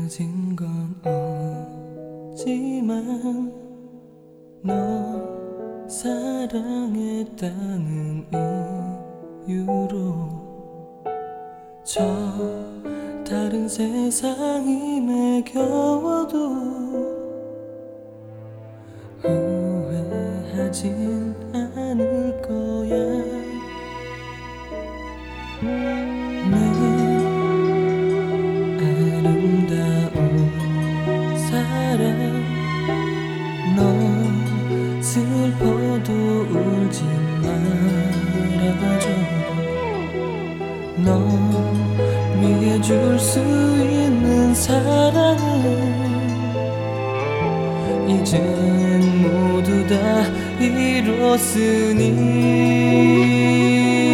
가진 건 없지만 널 사랑했다는 이유로 저 다른 세상이 매겨워도 후회하진 않을 거야. 내 아름다운 사랑, 너 슬퍼도 울지 말아줘. 너 위해 줄 수 있는 사랑은 이젠 모두 다 이뤘으니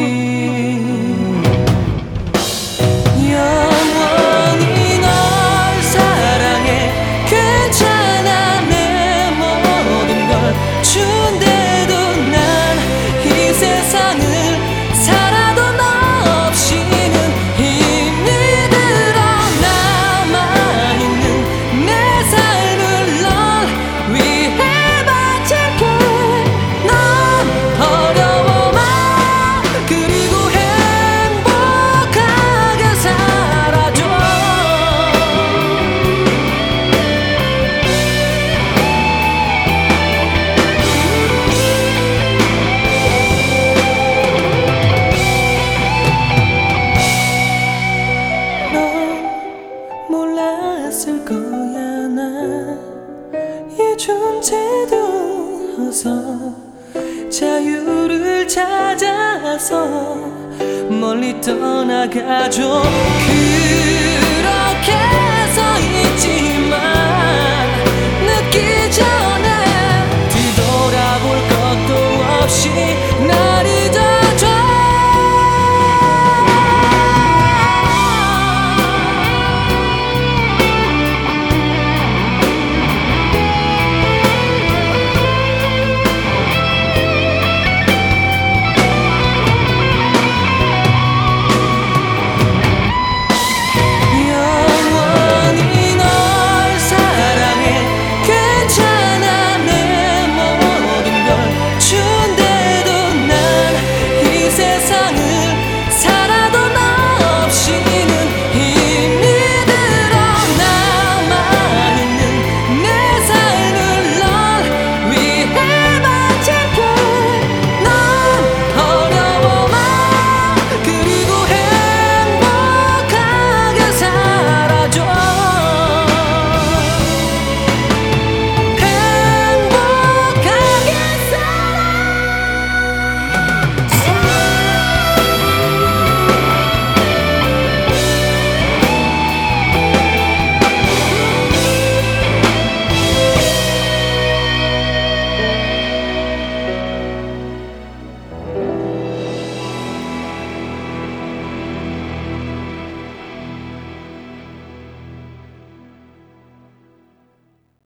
영원히 널 사랑해. 괜찮아, 내 모든 걸 준대도 난 이 세상을 살아도 너 없이는 힘이 들어. 남아있는 내 삶을 널 위해 바칠게. 넌 어려워만 그리고 행복하게 살아줘. 넌 몰랐을 거야. 나의 존재도 어서 자유를 찾아서 멀리 떠나가죠.